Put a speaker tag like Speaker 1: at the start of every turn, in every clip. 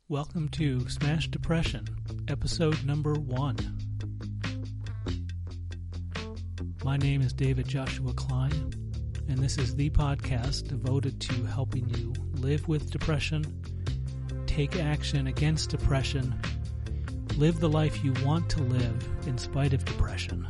Speaker 1: Welcome to Smash Depression, episode number 1. My name is David Joshua Klein, and this is the podcast devoted to helping you live with depression, take action against depression, live the life you want to live in spite of depression.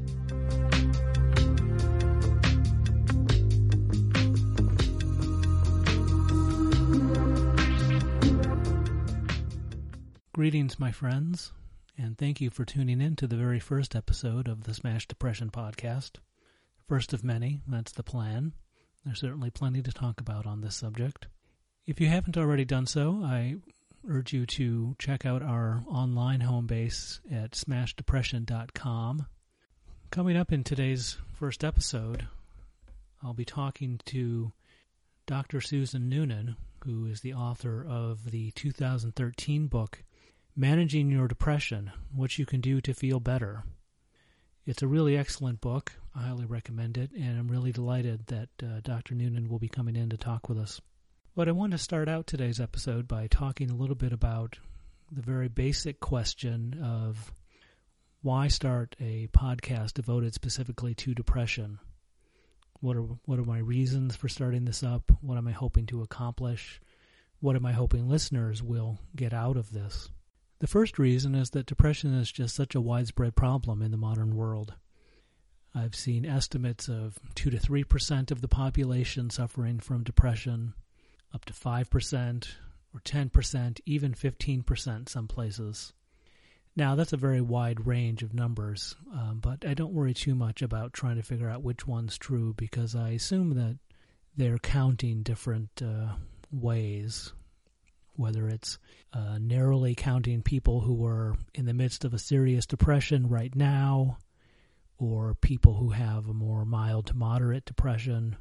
Speaker 1: Greetings, my friends, and thank you for tuning in to the very first episode of the Smash Depression podcast. First of many, that's the plan. There's certainly plenty to talk about on this subject. If you haven't already done so, I urge you to check out our online home base at smashdepression.com. Coming up in today's first episode, I'll be talking to Dr. Susan Noonan, who is the author of the 2013 book, Managing Your Depression, What You Can Do to Feel Better. It's a really excellent book. I highly recommend it, and I'm really delighted that Dr. Noonan will be coming in to talk with us. But I want to start out today's episode by talking a little bit about the very basic question of why start a podcast devoted specifically to depression. What are my reasons for starting this up? What am I hoping to accomplish? What am I hoping listeners will get out of this? The first reason is that depression is just such a widespread problem in the modern world. I've seen estimates of 2 to 3% of the population suffering from depression, up to 5% or 10%, even 15% some places. Now, that's a very wide range of numbers, but I don't worry too much about trying to figure out which one's true because I assume that they're counting different ways, whether it's narrowly counting people who are in the midst of a serious depression right now, or people who have a more mild to moderate depression,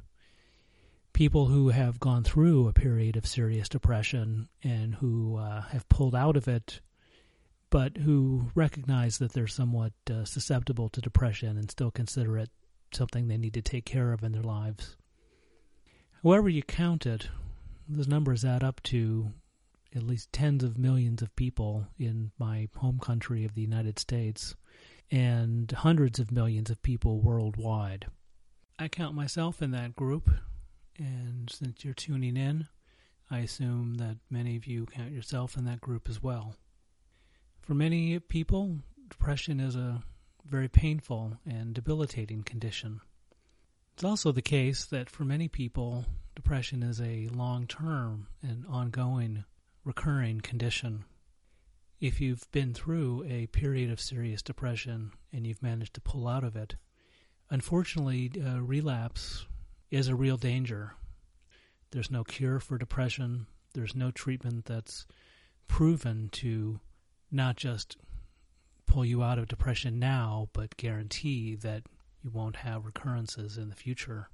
Speaker 1: people who have gone through a period of serious depression and who have pulled out of it, but who recognize that they're somewhat susceptible to depression and still consider it something they need to take care of in their lives. However you count it, those numbers add up to at least tens of millions of people in my home country of the United States and hundreds of millions of people worldwide. I count myself in that group, and since you're tuning in, I assume that many of you count yourself in that group as well. For many people, depression is a very painful and debilitating condition. It's also the case that for many people, depression is a long-term and ongoing, recurring condition. If you've been through a period of serious depression and you've managed to pull out of it, unfortunately, relapse is a real danger. There's no cure for depression. There's no treatment that's proven to not just pull you out of depression now, but guarantee that you won't have recurrences in the future.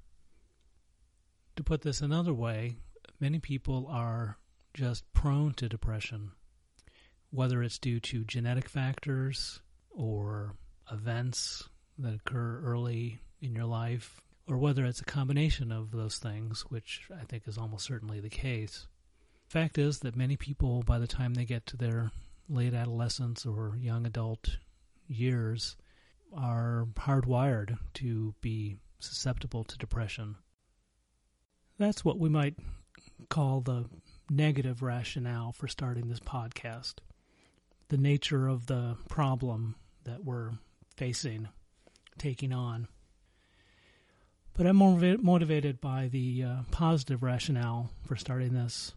Speaker 1: To put this another way, many people are just prone to depression, whether it's due to genetic factors or events that occur early in your life, or whether it's a combination of those things, which I think is almost certainly the case. The fact is that many people, by the time they get to their late adolescence or young adult years, are hardwired to be susceptible to depression. That's what we might call the negative rationale for starting this podcast. The nature of the problem that we're facing, taking on. But I'm more motivated by the positive rationale for starting this.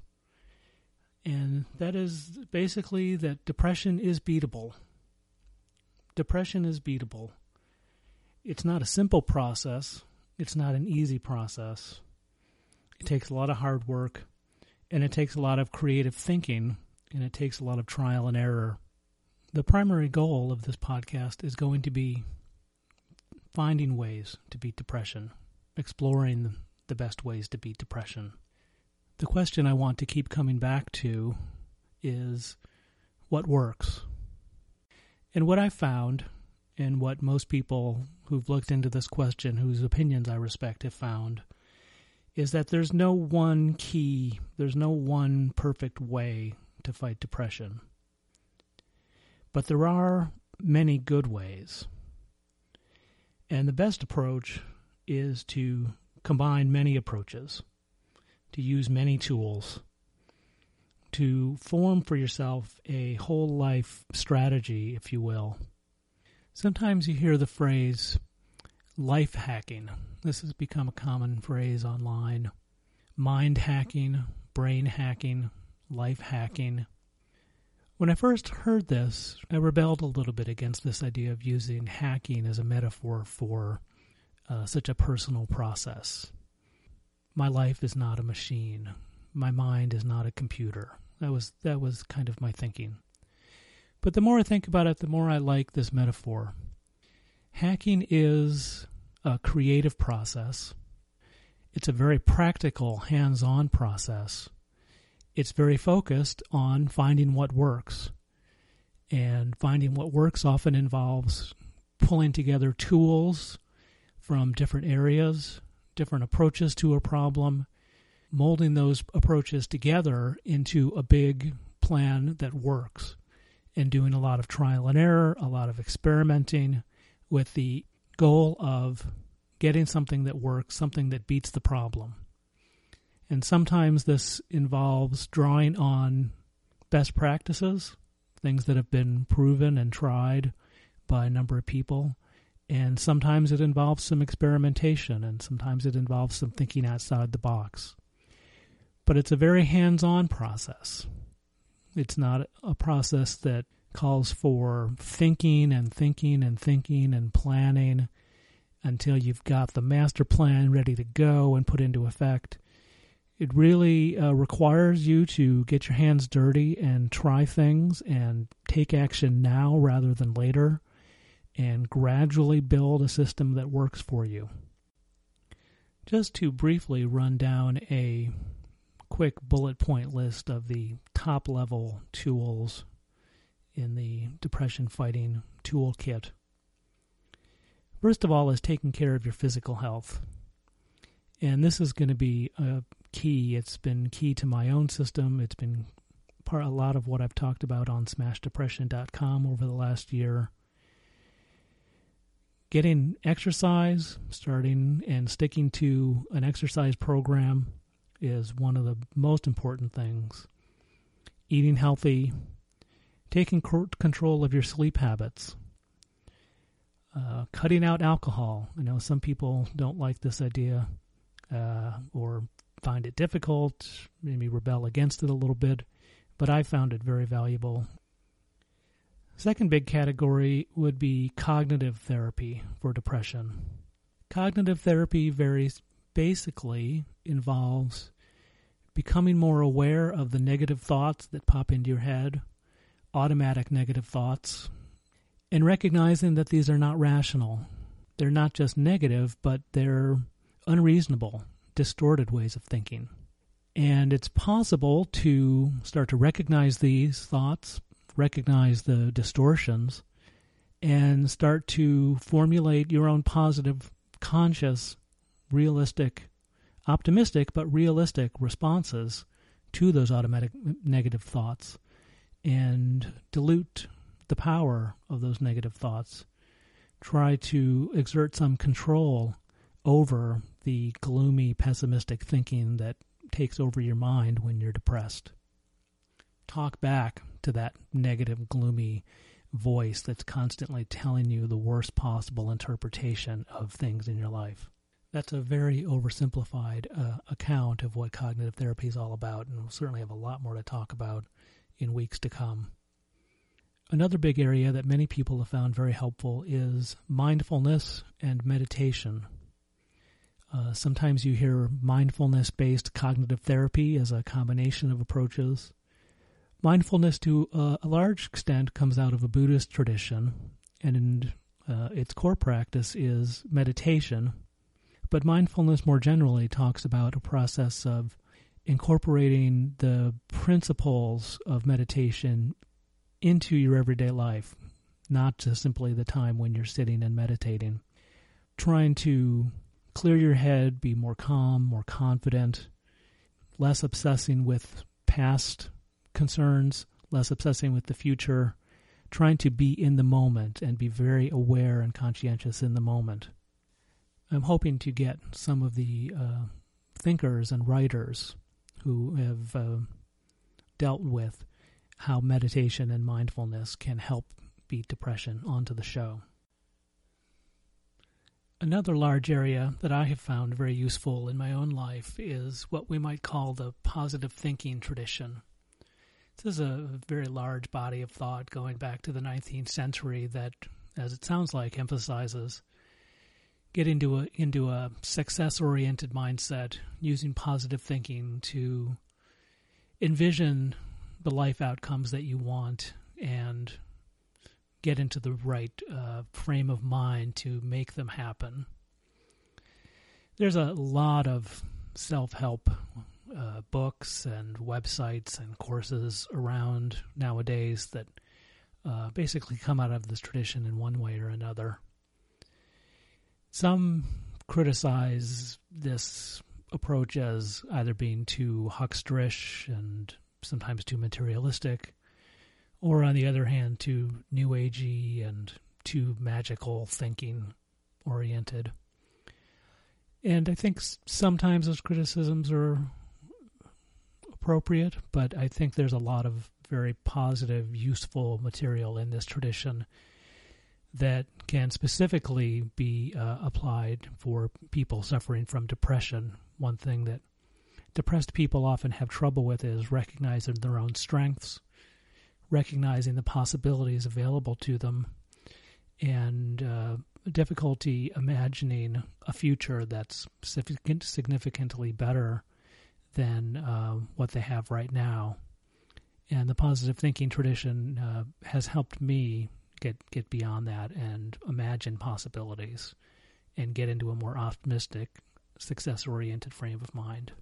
Speaker 1: And that is basically that depression is beatable. Depression is beatable. It's not a simple process. It's not an easy process. It takes a lot of hard work, and it takes a lot of creative thinking, and it takes a lot of trial and error. The primary goal of this podcast is going to be finding ways to beat depression, exploring the best ways to beat depression. The question I want to keep coming back to is what works? And what I found, and what most people who've looked into this question, whose opinions I respect, have found, is that there's no one key, there's no one perfect way to fight depression. But there are many good ways. And the best approach is to combine many approaches, to use many tools, to form for yourself a whole life strategy, if you will. Sometimes you hear the phrase life hacking. This has become a common phrase online. Mind hacking, brain hacking, life hacking. When I first heard this, I rebelled a little bit against this idea of using hacking as a metaphor for such a personal process. My life is not a machine. My mind is not a computer. That was kind of my thinking. But the more I think about it, the more I like this metaphor. Hacking is a creative process. It's a very practical, hands-on process. It's very focused on finding what works. And finding what works often involves pulling together tools from different areas, different approaches to a problem, molding those approaches together into a big plan that works, and doing a lot of trial and error, a lot of experimenting with the goal of getting something that works, something that beats the problem. And sometimes this involves drawing on best practices, things that have been proven and tried by a number of people. And sometimes it involves some experimentation, and sometimes it involves some thinking outside the box. But it's a very hands-on process. It's not a process that calls for thinking and thinking and thinking and planning until you've got the master plan ready to go and put into effect. It really requires you to get your hands dirty and try things and take action now rather than later, and gradually build a system that works for you. Just to briefly run down a quick bullet point list of the top level tools in the depression fighting toolkit. First of all is taking care of your physical health. And this is going to be key. It's been key to my own system. It's been a lot of what I've talked about on smashdepression.com over the last year. Getting exercise, starting and sticking to an exercise program is one of the most important things. Eating healthy, taking control of your sleep habits, cutting out alcohol. I know some people don't like this idea or find it difficult, maybe rebel against it a little bit, but I found it very valuable. Second big category would be cognitive therapy for depression. Cognitive therapy basically involves becoming more aware of the negative thoughts that pop into your head, automatic negative thoughts, and recognizing that these are not rational. They're not just negative, but they're unreasonable, distorted ways of thinking. And it's possible to start to recognize these thoughts, recognize the distortions, and start to formulate your own positive, conscious, realistic, optimistic, but realistic responses to those automatic negative thoughts, and dilute the power of those negative thoughts. Try to exert some control over the gloomy, pessimistic thinking that takes over your mind when you're depressed. Talk back to that negative, gloomy voice that's constantly telling you the worst possible interpretation of things in your life. That's a very oversimplified account of what cognitive therapy is all about, and we'll certainly have a lot more to talk about in weeks to come. Another big area that many people have found very helpful is mindfulness and meditation. Sometimes you hear mindfulness-based cognitive therapy as a combination of approaches. Mindfulness, to a large extent, comes out of a Buddhist tradition, and its core practice is meditation. But mindfulness more generally talks about a process of incorporating the principles of meditation into your everyday life, not just simply the time when you're sitting and meditating. Trying to clear your head, be more calm, more confident, less obsessing with past concerns, less obsessing with the future, trying to be in the moment and be very aware and conscientious in the moment. I'm hoping to get some of the thinkers and writers who have dealt with how meditation and mindfulness can help beat depression onto the show. Another large area that I have found very useful in my own life is what we might call the positive thinking tradition. This is a very large body of thought going back to the 19th century that, as it sounds like, emphasizes getting into a success-oriented mindset, using positive thinking to envision the life outcomes that you want and get into the right frame of mind to make them happen. There's a lot of self-help books and websites and courses around nowadays that basically come out of this tradition in one way or another. Some criticize this approach as either being too hucksterish and sometimes too materialistic, or on the other hand, too new agey and too magical thinking oriented. And I think sometimes those criticisms are appropriate, but I think there's a lot of very positive, useful material in this tradition that can specifically be applied for people suffering from depression. One thing that depressed people often have trouble with is recognizing their own strengths, recognizing the possibilities available to them, and difficulty imagining a future that's significantly better than what they have right now. And the positive thinking tradition has helped me get beyond that and imagine possibilities and get into a more optimistic, success-oriented frame of mind.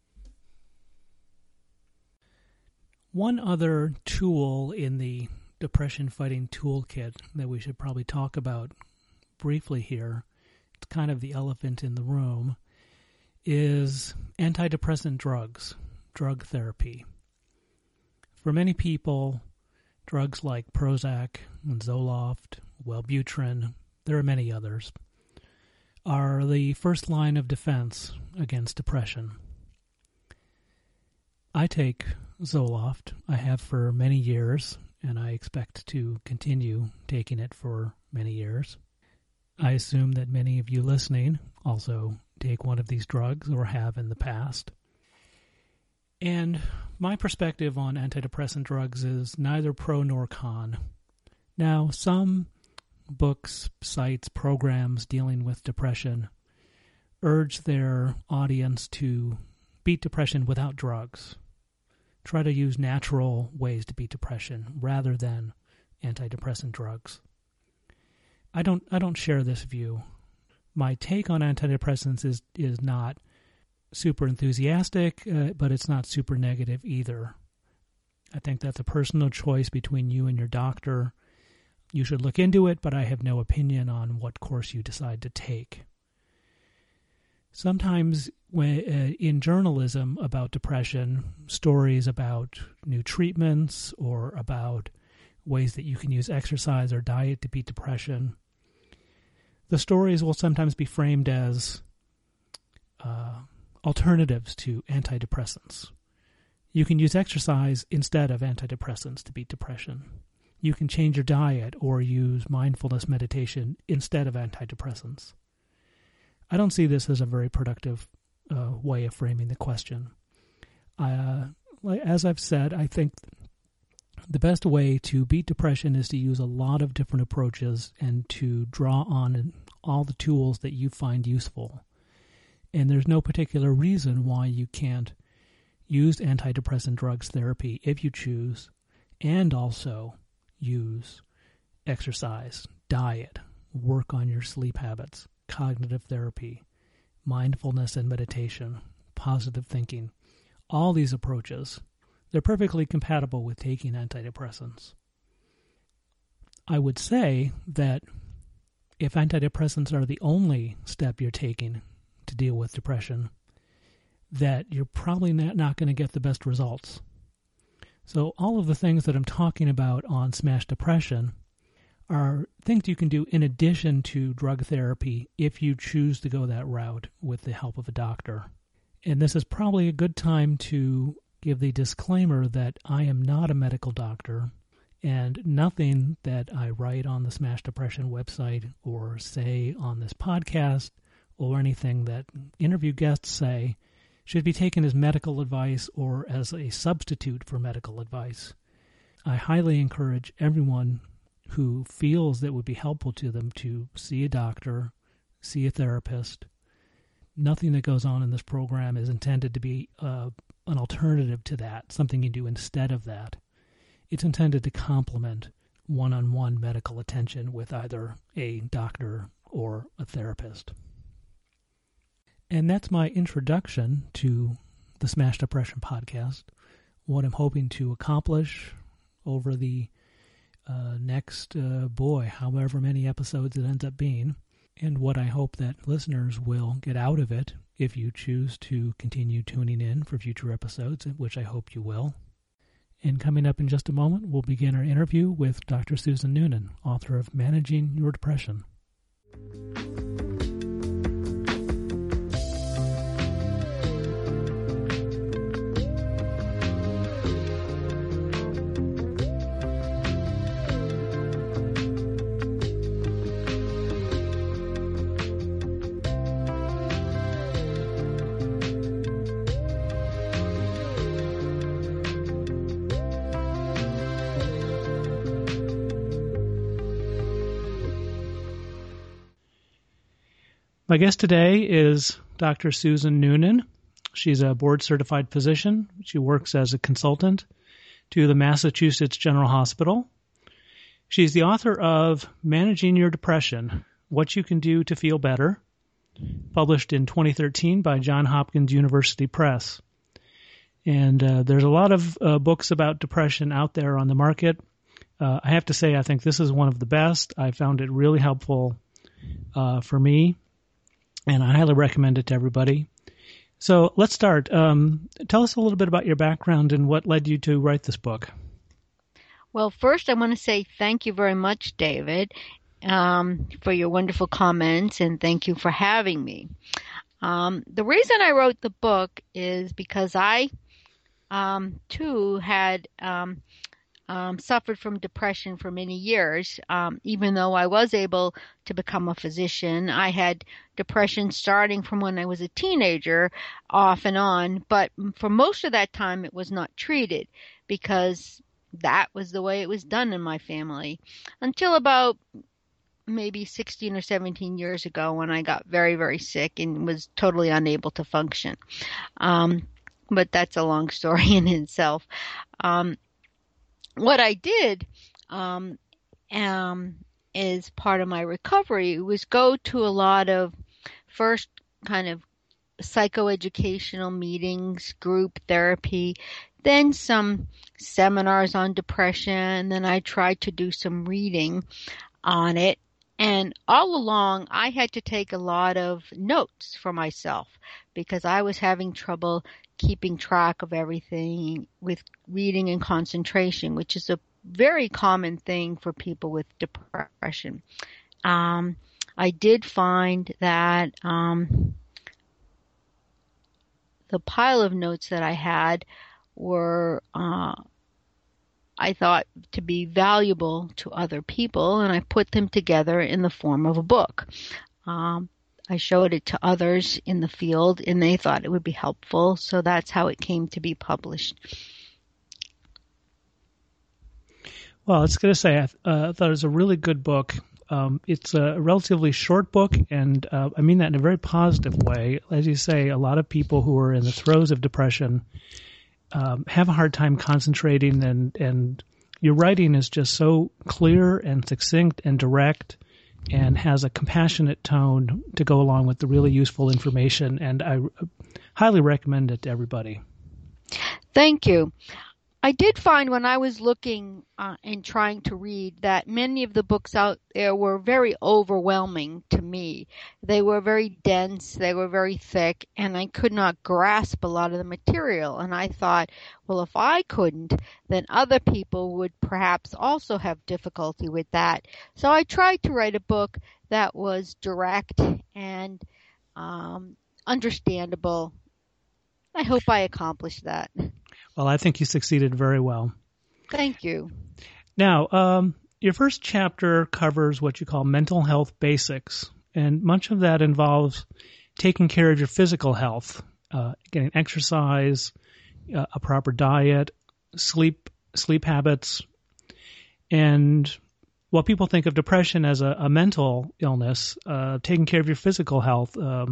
Speaker 1: One other tool in the depression fighting toolkit that we should probably talk about briefly here, it's kind of the elephant in the room, is antidepressant drugs, drug therapy. For many people, drugs like Prozac and Zoloft, Wellbutrin, there are many others, are the first line of defense against depression. I take Zoloft. I have for many years, and I expect to continue taking it for many years. I assume that many of you listening also take one of these drugs or have in the past. And my perspective on antidepressant drugs is neither pro nor con. Now, some books, sites, programs dealing with depression urge their audience to beat depression without drugs. Try to use natural ways to beat depression rather than antidepressant drugs. I don't share this view. My take on antidepressants is not super enthusiastic, but it's not super negative either. I think that's a personal choice between you and your doctor. You should look into it, but I have no opinion on what course you decide to take. Sometimes in journalism about depression, stories about new treatments or about ways that you can use exercise or diet to beat depression, the stories will sometimes be framed as alternatives to antidepressants. You can use exercise instead of antidepressants to beat depression. You can change your diet or use mindfulness meditation instead of antidepressants. I don't see this as a very productive way of framing the question. As I've said, I think the best way to beat depression is to use a lot of different approaches and to draw on all the tools that you find useful. And there's no particular reason why you can't use antidepressant drugs therapy if you choose, and also use exercise, diet, work on your sleep habits, cognitive therapy, mindfulness and meditation, positive thinking. All these approaches, they're perfectly compatible with taking antidepressants. I would say that if antidepressants are the only step you're taking to deal with depression, that you're probably not going to get the best results. So all of the things that I'm talking about on Smash Depression are things you can do in addition to drug therapy if you choose to go that route with the help of a doctor. And this is probably a good time to give the disclaimer that I am not a medical doctor, and nothing that I write on the Smash Depression website or say on this podcast or anything that interview guests say should be taken as medical advice or as a substitute for medical advice. I highly encourage everyone who feels that it would be helpful to them to see a doctor, see a therapist. Nothing that goes on in this program is intended to be an alternative to that, something you do instead of that. It's intended to complement one-on-one medical attention with either a doctor or a therapist. And that's my introduction to the Smash Depression podcast, what I'm hoping to accomplish over the next, however many episodes it ends up being, and what I hope that listeners will get out of it if you choose to continue tuning in for future episodes, which I hope you will. And coming up in just a moment, we'll begin our interview with Dr. Susan Noonan, author of Managing Your Depression. My guest today is Dr. Susan Noonan. She's a board-certified physician. She works as a consultant to the Massachusetts General Hospital. She's the author of Managing Your Depression, What You Can Do to Feel Better, published in 2013 by Johns Hopkins University Press. And there's a lot of books about depression out there on the market. I have to say, I think this is one of the best. I found it really helpful for me, and I highly recommend it to everybody. So let's start. Tell us a little bit about your background and what led you to write this book.
Speaker 2: Well, first I want to say thank you very much, David, for your wonderful comments, and thank you for having me. The reason I wrote the book is because I, too, had suffered from depression for many years. Even though I was able to become a physician, I had depression starting from when I was a teenager, off and on. But for most of that time, it was not treated because that was the way it was done in my family until about maybe 16 or 17 years ago when I got very, very sick and was totally unable to function. But that's a long story in itself. What I did as part of my recovery was go to a lot of first kind of psychoeducational meetings, group therapy, then some seminars on depression, then I tried to do some reading on it. And all along, I had to take a lot of notes for myself because I was having trouble keeping track of everything with reading and concentration, which is a very common thing for people with depression. I did find that the pile of notes that I had were I thought to be valuable to other people, and I put them together in the form of a book. I showed it to others in the field, and they thought it would be helpful, so that's how it came to be published.
Speaker 1: Well, I was going to say, I thought it was a really good book. It's a relatively short book, and I mean that in a very positive way. As you say, a lot of people who are in the throes of depression have a hard time concentrating, and your writing is just so clear and succinct and direct and has a compassionate tone to go along with the really useful information, and I highly recommend it to everybody.
Speaker 2: Thank you. I did find when I was looking and trying to read that many of the books out there were very overwhelming to me. They were very dense, they were very thick, and I could not grasp a lot of the material. And I thought, well, if I couldn't, then other people would perhaps also have difficulty with that. So I tried to write a book that was direct and understandable. I hope I accomplished that.
Speaker 1: Well, I think you succeeded very well.
Speaker 2: Thank you.
Speaker 1: Now, your first chapter covers what you call mental health basics, and much of that involves taking care of your physical health, getting exercise, a proper diet, sleep habits, and while people think of depression as a mental illness, taking care of your physical health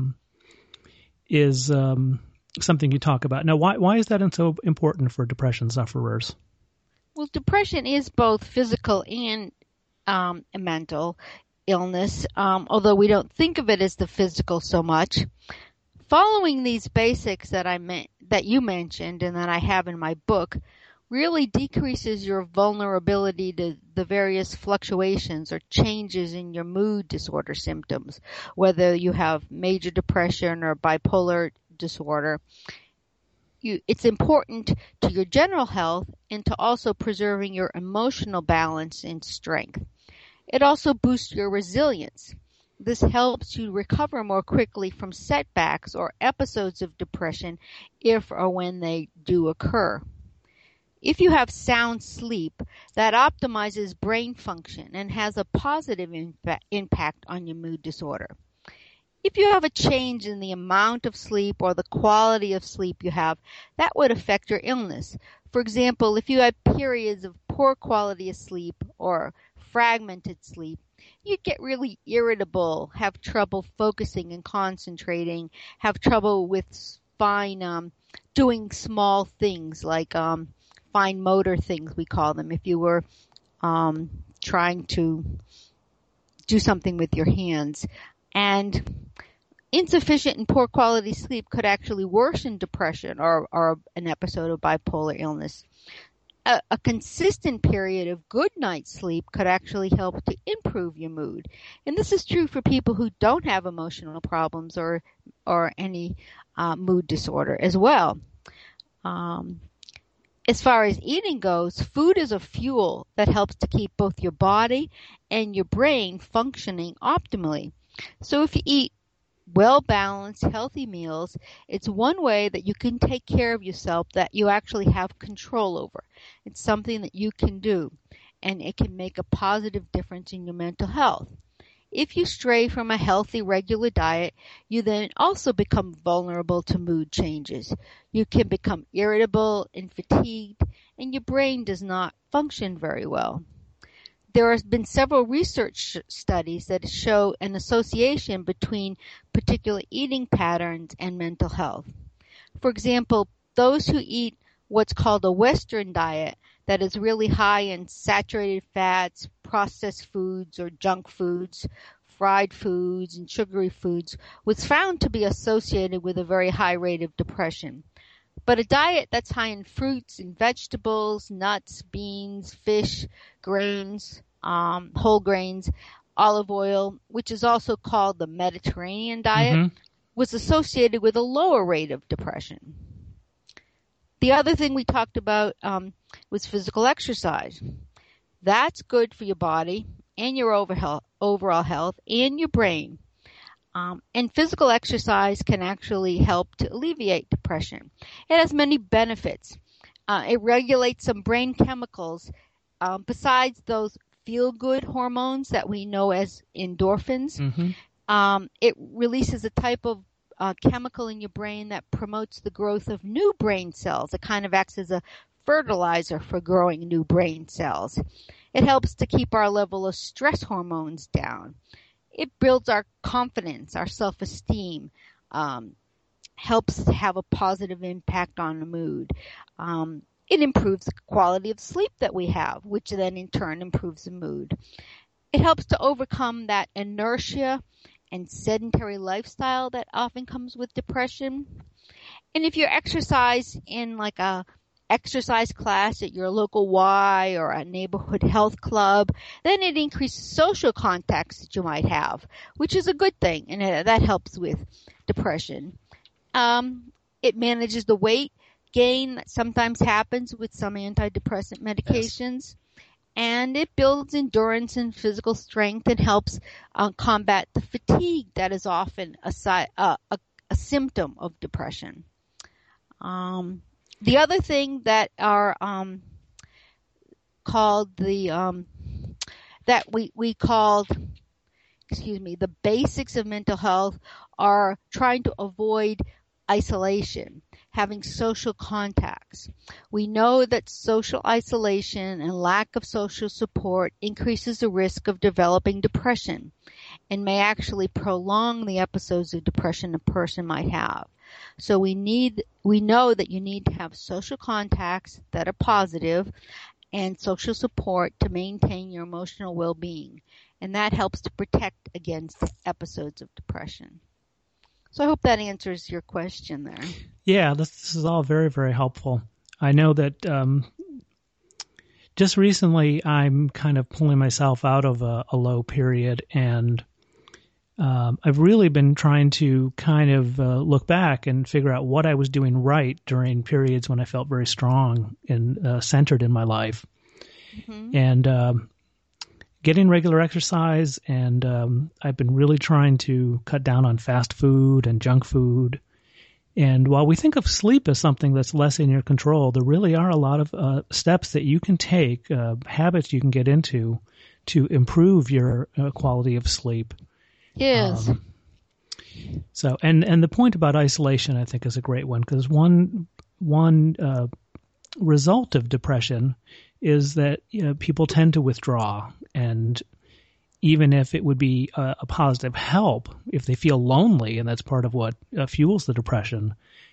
Speaker 1: is something you talk about. Now, why is that so important for depression sufferers?
Speaker 2: Well, depression is both physical and a mental illness, although we don't think of it as the physical so much. Following these basics that you mentioned and that I have in my book really decreases your vulnerability to the various fluctuations or changes in your mood disorder symptoms, whether you have major depression or bipolar disorder. It's important to your general health and to also preserving your emotional balance and strength. It also boosts your resilience. This helps you recover more quickly from setbacks or episodes of depression if or when they do occur. If you have sound sleep, that optimizes brain function and has a positive impact on your mood disorder. If you have a change in the amount of sleep or the quality of sleep you have, that would affect your illness. For example, if you had periods of poor quality of sleep or fragmented sleep, you'd get really irritable, have trouble focusing and concentrating, have trouble with doing small things like fine motor things, we call them, if you were trying to do something with your hands. And insufficient and poor quality sleep could actually worsen depression or an episode of bipolar illness. A consistent period of good night's sleep could actually help to improve your mood. And this is true for people who don't have emotional problems or any mood disorder as well. As far as eating goes, food is a fuel that helps to keep both your body and your brain functioning optimally. So if you eat well-balanced, healthy meals, it's one way that you can take care of yourself that you actually have control over. It's something that you can do, and it can make a positive difference in your mental health. If you stray from a healthy, regular diet, you then also become vulnerable to mood changes. You can become irritable and fatigued, and your brain does not function very well. There have been several research studies that show an association between particular eating patterns and mental health. For example, those who eat what's called a Western diet, that is really high in saturated fats, processed foods or junk foods, fried foods and sugary foods, was found to be associated with a very high rate of depression. But a diet that's high in fruits and vegetables, nuts, beans, fish, grains, whole grains, olive oil, which is also called the Mediterranean diet, was associated with a lower rate of depression. The other thing we talked about was physical exercise. That's good for your body and your overall health and your brain. And physical exercise can actually help to alleviate depression. It has many benefits. It regulates some brain chemicals besides those feel-good hormones that we know as endorphins. It releases a type of chemical in your brain that promotes the growth of new brain cells. It kind of acts as a fertilizer for growing new brain cells. It helps to keep our level of stress hormones down. It builds our confidence, our self-esteem, helps to have a positive impact on the mood. It improves the quality of sleep that we have, which then in turn improves the mood. It helps to overcome that inertia and sedentary lifestyle that often comes with depression. And if you exercise in like a exercise class at your local Y or a neighborhood health club, then it increases social contacts that you might have, which is a good thing, and that helps with depression. It manages the weight gain that sometimes happens with some antidepressant medications. Yes. And it builds endurance and physical strength and helps combat the fatigue that is often a symptom of depression. The other thing that are called the basics of mental health are trying to avoid isolation, having social contacts. We know that social isolation and lack of social support increases the risk of developing depression and may actually prolong the episodes of depression a person might have. So we know that you need to have social contacts that are positive and social support to maintain your emotional well-being. And that helps to protect against episodes of depression. So I hope that answers your question there.
Speaker 1: Yeah, this is all very, very helpful. I know that just recently I'm kind of pulling myself out of a low period, and I've really been trying to kind of look back and figure out what I was doing right during periods when I felt very strong and centered in my life. Mm-hmm. And getting regular exercise, and I've been really trying to cut down on fast food and junk food. And while we think of sleep as something that's less in your control, there really are a lot of steps that you can take, habits you can get into to improve your quality of sleep.
Speaker 2: Yes.
Speaker 1: So, and the point about isolation, I think, is a great one, because one result of depression is that people tend to withdraw, and even if it would be a positive help, if they feel lonely, and that's part of what fuels the depression,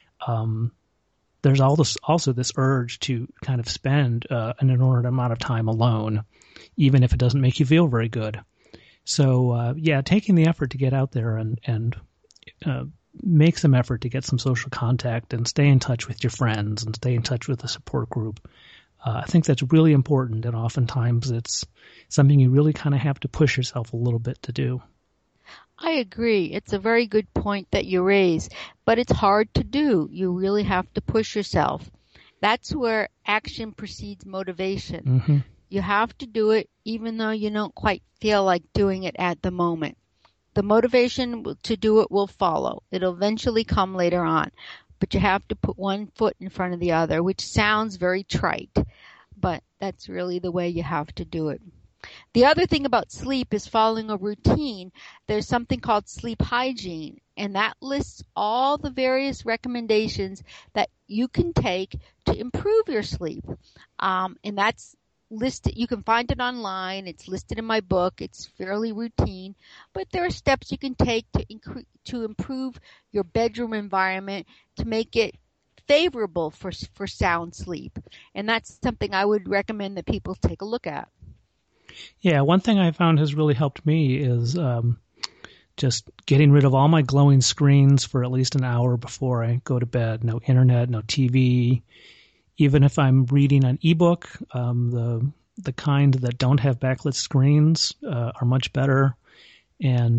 Speaker 1: there's also this urge to kind of spend an inordinate amount of time alone, even if it doesn't make you feel very good. So, taking the effort to get out there and make some effort to get some social contact and stay in touch with your friends and stay in touch with the support group. I think that's really important, and oftentimes it's something you really kind of have to push yourself a little bit to do.
Speaker 2: I agree. It's a very good point that you raise, but it's hard to do. You really have to push yourself. That's where action precedes motivation. Mm-hmm. You have to do it even though you don't quite feel like doing it at the moment. The motivation to do it will follow. It'll eventually come later on. But you have to put one foot in front of the other, which sounds very trite, but that's really the way you have to do it. The other thing about sleep is following a routine. There's something called sleep hygiene, and that lists all the various recommendations that you can take to improve your sleep. And that's listed. You can find it online. It's listed in my book. It's fairly routine, but there are steps you can take to improve your bedroom environment to make it favorable for sound sleep. And that's something I would recommend that people take a look at.
Speaker 1: Yeah, one thing I found has really helped me is just getting rid of all my glowing screens for at least an hour before I go to bed. No internet, no TV. Even if I'm reading an ebook, the kind that don't have backlit screens are much better. And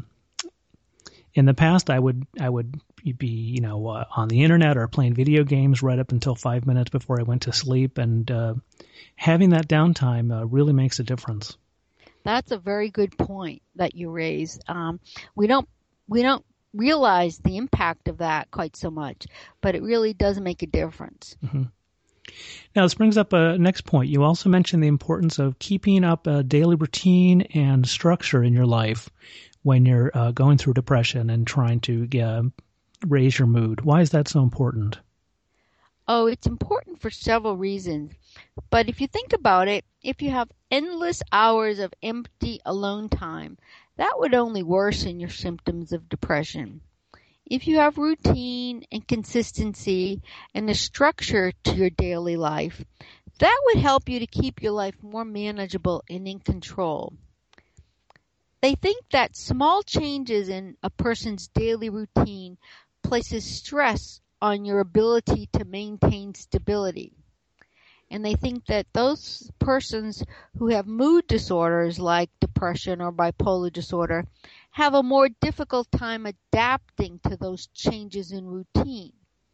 Speaker 1: in the past, I would be on the internet or playing video games right up until 5 minutes before I went to sleep. And having that downtime really makes a difference.
Speaker 2: That's a very good point that you raise. We don't realize the impact of that quite so much, but it really does make a difference.
Speaker 1: Mm-hmm. Now, this brings up a next point. You also mentioned the importance of keeping up a daily routine and structure in your life when you're going through depression and trying to raise your mood. Why is that so important?
Speaker 2: Oh, it's important for several reasons. But if you think about it, if you have endless hours of empty alone time, that would only worsen your symptoms of depression. If you have routine and consistency and a structure to your daily life, that would help you to keep your life more manageable and in control. They think that small changes in a person's daily routine places stress on your ability to maintain stability. And they think that those persons who have mood disorders like depression or bipolar disorder have a more difficult time adapting to those changes in routine.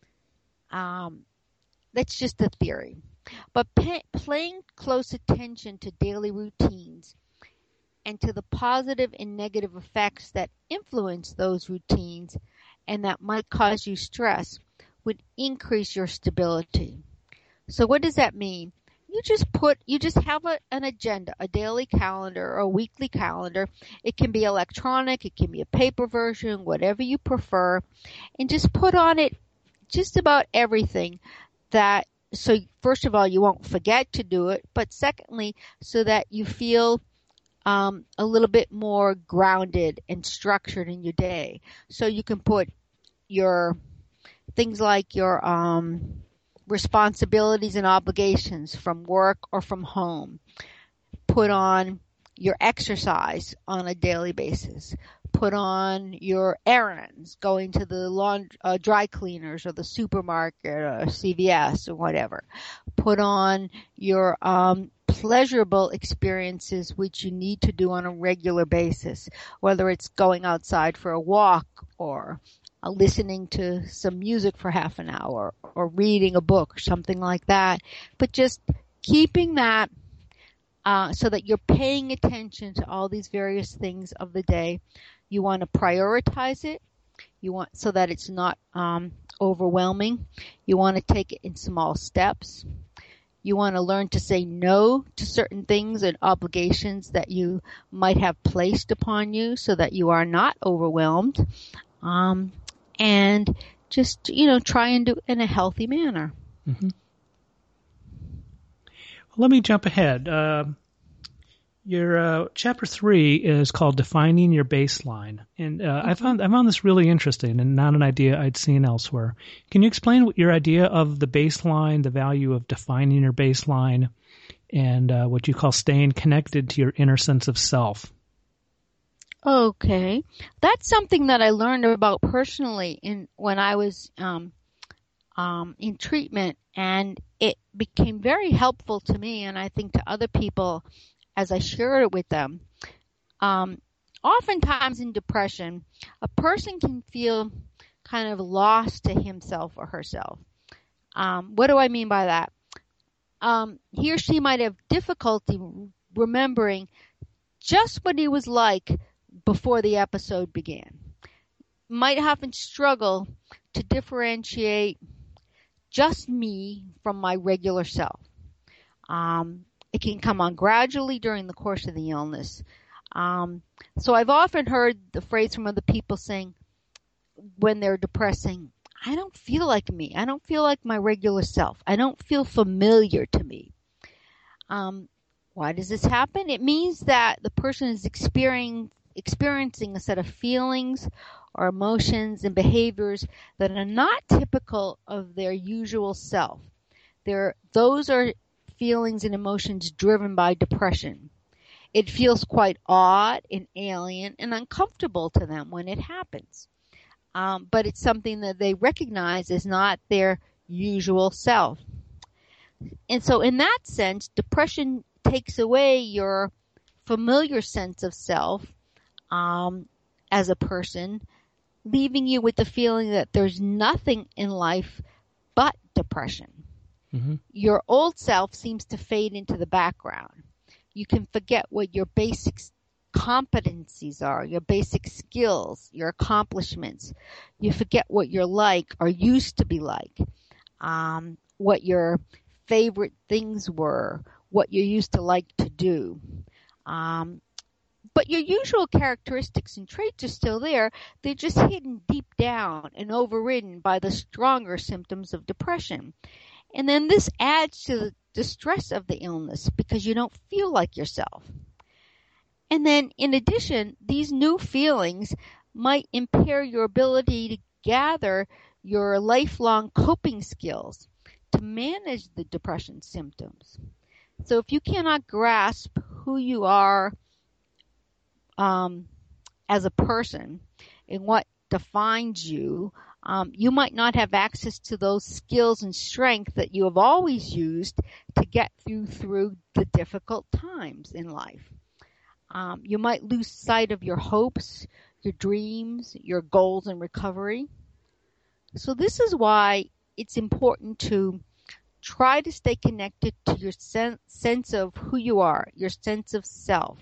Speaker 2: That's just a theory. But paying close attention to daily routines and to the positive and negative effects that influence those routines and that might cause you stress would increase your stability. So what does that mean? You just have an agenda, a daily calendar or a weekly calendar. It can be electronic, it can be a paper version, whatever you prefer, and just put on it just about everything that, so first of all, you won't forget to do it, but secondly, so that you feel a little bit more grounded and structured in your day. So you can put your things like your responsibilities and obligations from work or from home. Put on your exercise on a daily basis. Put on your errands, going to the dry cleaners or the supermarket or CVS or whatever. Put on your pleasurable experiences which you need to do on a regular basis, whether it's going outside for a walk or listening to some music for half an hour or reading a book or something like that. But just keeping that so that you're paying attention to all these various things of the day. You want to prioritize it. You want so that it's not overwhelming. You want to take it in small steps. You want to learn to say no to certain things and obligations that you might have placed upon you so that you are not overwhelmed. And just, try and do it in a healthy manner.
Speaker 1: Mm-hmm. Well, let me jump ahead. Your chapter 3 is called Defining Your Baseline. And I found this really interesting and not an idea I'd seen elsewhere. Can you explain what your idea of the baseline, the value of defining your baseline, and what you call staying connected to your inner sense of self?
Speaker 2: Okay. That's something that I learned about personally when I was in treatment, and it became very helpful to me and I think to other people as I shared it with them. Oftentimes in depression, a person can feel kind of lost to himself or herself. What do I mean by that? He or she might have difficulty remembering just what he was like before the episode began. Might often struggle to differentiate just me from my regular self. It can come on gradually during the course of the illness. So I've often heard the phrase from other people saying when they're depressing, I don't feel like me. I don't feel like my regular self. I don't feel familiar to me. Why does this happen? It means that the person is experiencing a set of feelings or emotions and behaviors that are not typical of their usual self. Those are feelings and emotions driven by depression. It feels quite odd and alien and uncomfortable to them when it happens. But it's something that they recognize as not their usual self. And so in that sense, depression takes away your familiar sense of self as a person, leaving you with the feeling that there's nothing in life but depression. Mm-hmm. Your old self seems to fade into the background. You can forget what your basic competencies are, your basic skills, your accomplishments. You forget what you're like or used to be like, what your favorite things were, what you used to like to do. But your usual characteristics and traits are still there. They're just hidden deep down and overridden by the stronger symptoms of depression. And then this adds to the distress of the illness because you don't feel like yourself. And then in addition, these new feelings might impair your ability to gather your lifelong coping skills to manage the depression symptoms. So if you cannot grasp who you are as a person and what defines you, You might not have access to those skills and strength that you have always used to get through the difficult times in life. You might lose sight of your hopes, your dreams, your goals in recovery. So this is why it's important to try to stay connected to your sense of who you are, your sense of self.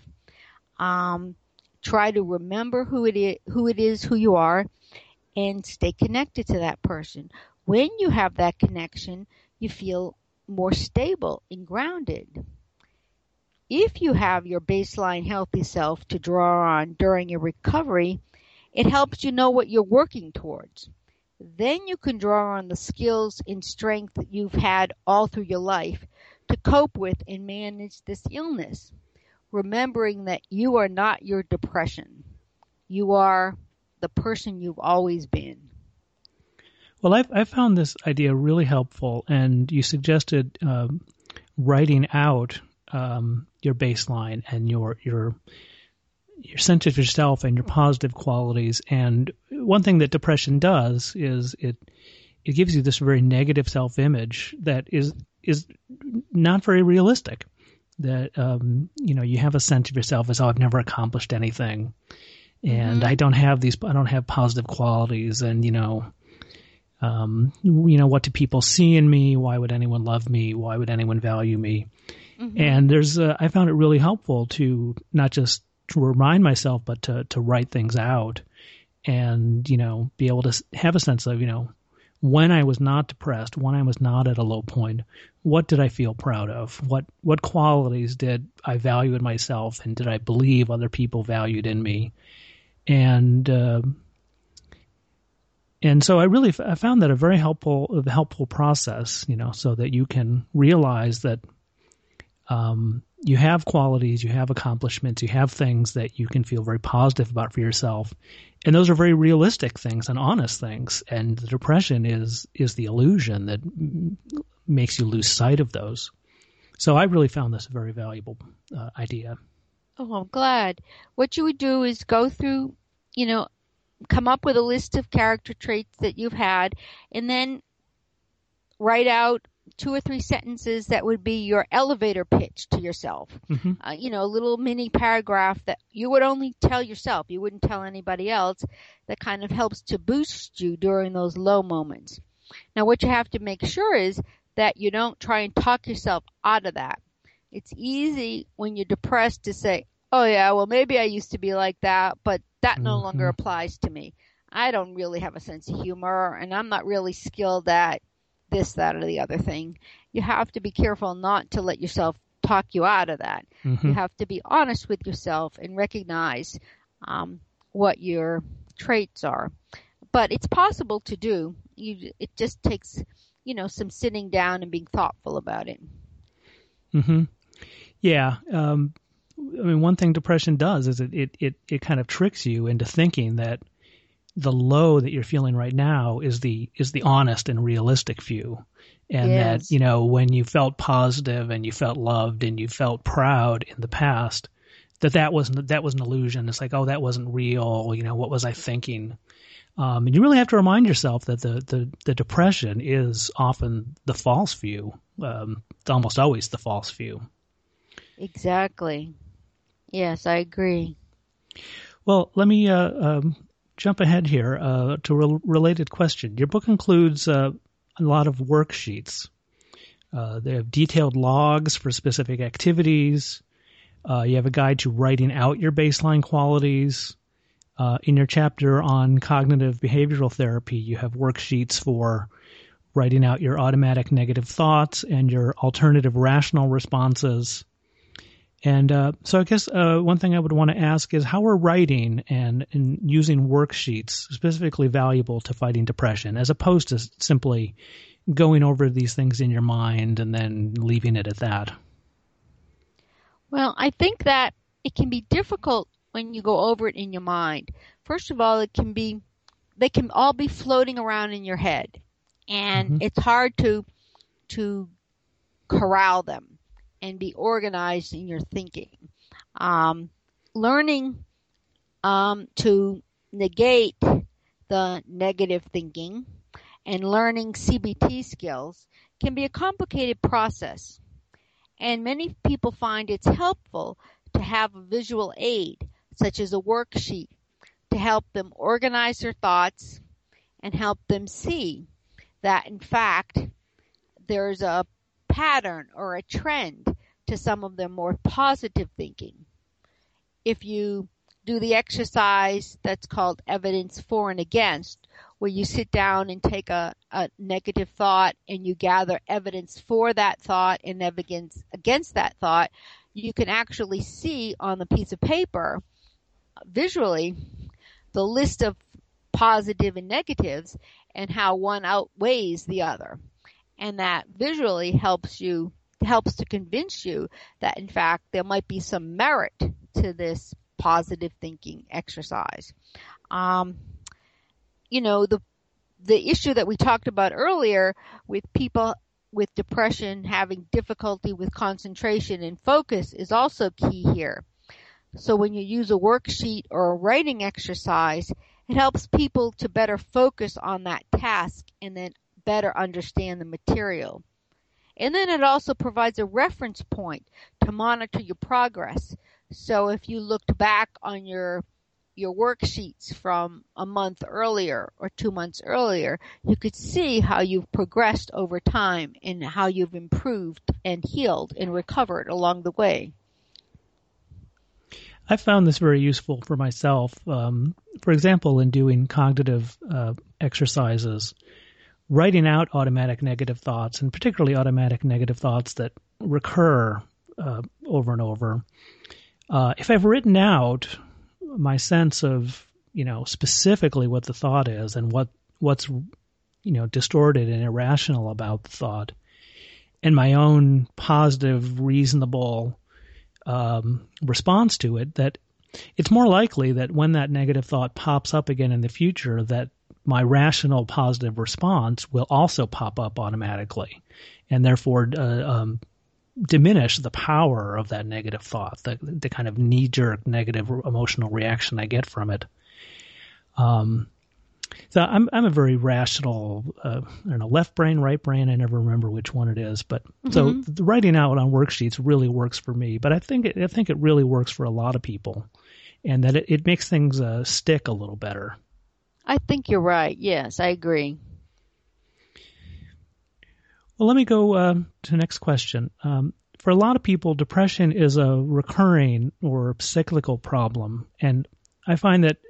Speaker 2: Try to remember who it is who you are, and stay connected to that person. When you have that connection, you feel more stable and grounded. If you have your baseline healthy self to draw on during your recovery, it helps you know what you're working towards. Then you can draw on the skills and strength that you've had all through your life to cope with and manage this illness, remembering that you are not your depression. You are the person you've always been.
Speaker 1: Well, I found this idea really helpful, and you suggested writing out your baseline and your sense of yourself and your positive qualities. And one thing that depression does is it gives you this very negative self-image that is not very realistic. That you have a sense of yourself as, oh, I've never accomplished anything, and I don't have positive qualities, and what do people see in me? Why would anyone love me? Why would anyone value me? And I found it really helpful to not just to remind myself, but to write things out and, be able to have a sense of, when I was not depressed, when I was not at a low point, what did I feel proud of? What qualities did I value in myself, and did I believe other people valued in me? And so I found that a very helpful process, so that you can realize that you have qualities, you have accomplishments, you have things that you can feel very positive about for yourself. And those are very realistic things and honest things. And the depression is the illusion that makes you lose sight of those. So I really found this a very valuable idea.
Speaker 2: Oh, I'm glad. What you would do is go through, come up with a list of character traits that you've had, and then write out 2 or 3 sentences that would be your elevator pitch to yourself. A little mini paragraph that you would only tell yourself. You wouldn't tell anybody else. That kind of helps to boost you during those low moments. Now, what you have to make sure is that you don't try and talk yourself out of that. It's easy when you're depressed to say, oh yeah, well maybe I used to be like that, but that no longer applies to me. I don't really have a sense of humor, and I'm not really skilled at this, that, or the other thing. You have to be careful not to let yourself talk you out of that. You have to be honest with yourself and recognize what your traits are. But it's possible to do. It just takes, some sitting down and being thoughtful about it.
Speaker 1: Yeah. One thing depression does is it kind of tricks you into thinking that the low that you're feeling right now is the honest and realistic view. And yes. That, when you felt positive and you felt loved and you felt proud in the past, that was an illusion. It's like, oh, that wasn't real. What was I thinking? And you really have to remind yourself that the depression is often the false view. Almost always the false view.
Speaker 2: Exactly. Yes, I agree.
Speaker 1: Well, let me jump ahead here to a related question. Your book includes a lot of worksheets. They have detailed logs for specific activities. You have a guide to writing out your baseline qualities. In your chapter on cognitive behavioral therapy, you have worksheets for writing out your automatic negative thoughts and your alternative rational responses. And so I guess one thing I would want to ask is, how are writing and using worksheets specifically valuable to fighting depression, as opposed to simply going over these things in your mind and then leaving it at that?
Speaker 2: Well, I think that it can be difficult when you go over it in your mind. First of all, they can all be floating around in your head, and it's hard to corral them and be organized in your thinking. Learning to negate the negative thinking and learning CBT skills can be a complicated process, and many people find it's helpful to have a visual aid, such as a worksheet, to help them organize their thoughts and help them see that, in fact, there's a pattern or a trend to some of their more positive thinking. If you do the exercise that's called evidence for and against, where you sit down and take a negative thought and you gather evidence for that thought and evidence against that thought, you can actually see on the piece of paper visually the list of positive and negatives and how one outweighs the other. And that visually helps to convince you that, in fact, there might be some merit to this positive thinking exercise. The issue that we talked about earlier with people with depression having difficulty with concentration and focus is also key here. So when you use a worksheet or a writing exercise, it helps people to better focus on that task and then better understand the material. And then it also provides a reference point to monitor your progress. So if you looked back on your worksheets from a month earlier or 2 months earlier, you could see how you've progressed over time and how you've improved and healed and recovered along the way.
Speaker 1: I found this very useful for myself. For example, in doing cognitive exercises, writing out automatic negative thoughts, and particularly automatic negative thoughts that recur over and over. If I've written out my sense of, specifically what the thought is and what's distorted and irrational about the thought, and my own positive, reasonable response to it, that it's more likely that when that negative thought pops up again in the future, that my rational positive response will also pop up automatically, and therefore diminish the power of that negative thought, the kind of knee-jerk negative emotional reaction I get from it. So I'm a very rational, left brain, right brain. I never remember which one it is, but so the writing out on worksheets really works for me. But I think it really works for a lot of people, and that it makes things stick a little better.
Speaker 2: I think you're right. Yes, I agree.
Speaker 1: Well, let me go to the next question. For a lot of people, depression is a recurring or cyclical problem, and I find that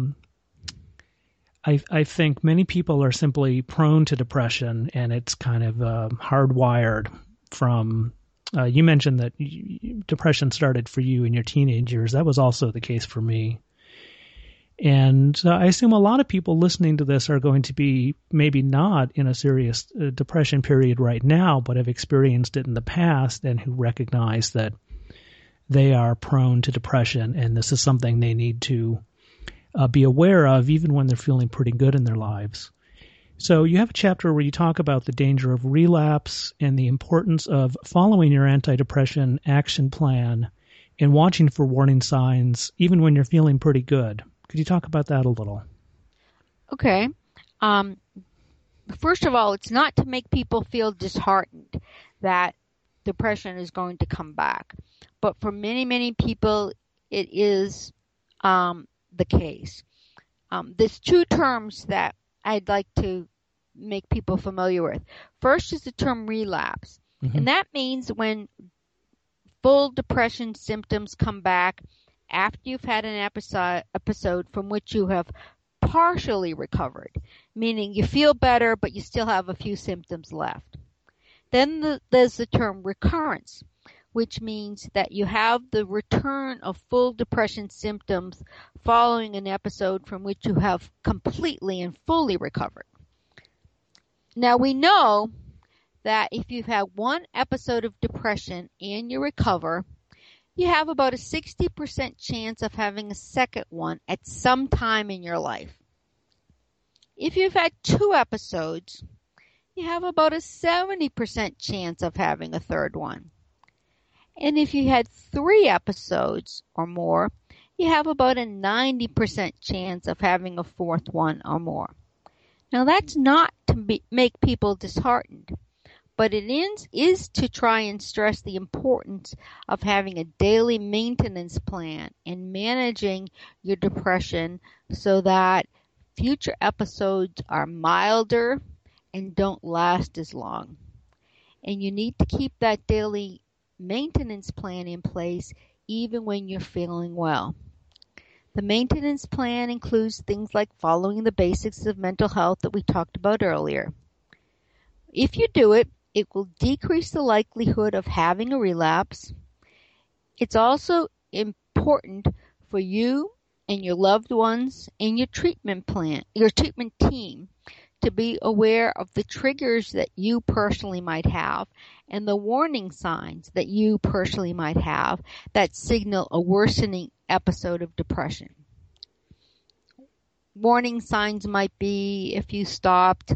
Speaker 1: I think many people are simply prone to depression, and it's kind of hardwired from. You mentioned that depression started for you in your teenage years. That was also the case for me. And I assume a lot of people listening to this are going to be maybe not in a serious depression period right now, but have experienced it in the past and who recognize that they are prone to depression, and this is something they need to be aware of even when they're feeling pretty good in their lives. So you have a chapter where you talk about the danger of relapse and the importance of following your antidepressant action plan and watching for warning signs even when you're feeling pretty good. Could you talk about that a little?
Speaker 2: Okay. First of all, it's not to make people feel disheartened that depression is going to come back. But for many, many people, it is the case. There's two terms that I'd like to make people familiar with. First is the term relapse. And that means when full depression symptoms come back after you've had an episode from which you have partially recovered, meaning you feel better, but you still have a few symptoms left. Then there's the term recurrence, which means that you have the return of full depression symptoms following an episode from which you have completely and fully recovered. Now, we know that if you've had one episode of depression and you recover, you have about a 60% chance of having a second one at some time in your life. If you've had two episodes, you have about a 70% chance of having a third one. And if you had 3 episodes or more, you have about a 90% chance of having a fourth one or more. Now, that's not to make people disheartened, but it is to try and stress the importance of having a daily maintenance plan and managing your depression so that future episodes are milder and don't last as long. And you need to keep that daily maintenance plan in place even when you're feeling well. The maintenance plan includes things like following the basics of mental health that we talked about earlier. If you do it, it will decrease the likelihood of having a relapse. It's also important for you and your loved ones and your treatment team to be aware of the triggers that you personally might have and the warning signs that you personally might have that signal a worsening episode of depression. Warning signs might be if you stopped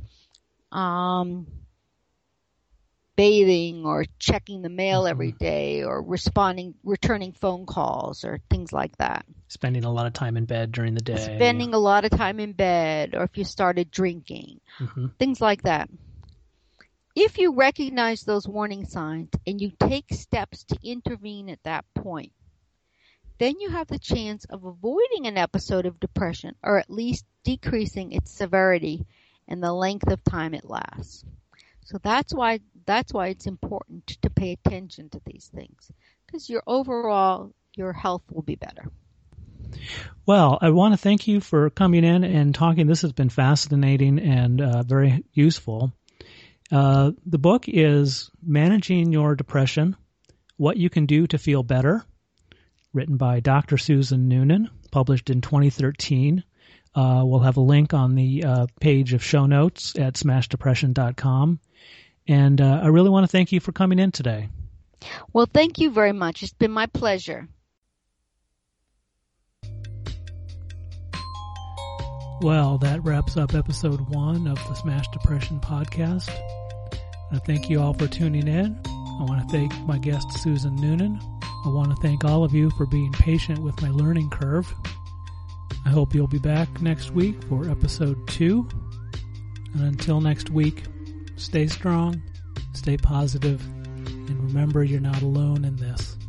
Speaker 2: bathing or checking the mail every day or returning phone calls or things like that.
Speaker 1: Spending a lot of time in bed during the day.
Speaker 2: Spending a lot of time in bed, or if you started drinking, things like that. If you recognize those warning signs and you take steps to intervene at that point, then you have the chance of avoiding an episode of depression, or at least decreasing its severity and the length of time it lasts. So that's why it's important to pay attention to these things, because your health will be better.
Speaker 1: Well, I want to thank you for coming in and talking. This has been fascinating and very useful. The book is Managing Your Depression, What You Can Do to Feel Better, written by Dr. Susan Noonan, published in 2013. We'll have a link on the page of show notes at smashdepression.com. And I really want to thank you for coming in today.
Speaker 2: Well, thank you very much. It's been my pleasure.
Speaker 1: Well, that wraps up episode 1 of the Smash Depression podcast. Thank you all for tuning in. I want to thank my guest, Susan Noonan. I want to thank all of you for being patient with my learning curve. I hope you'll be back next week for episode 2. And until next week, stay strong, stay positive, and remember you're not alone in this.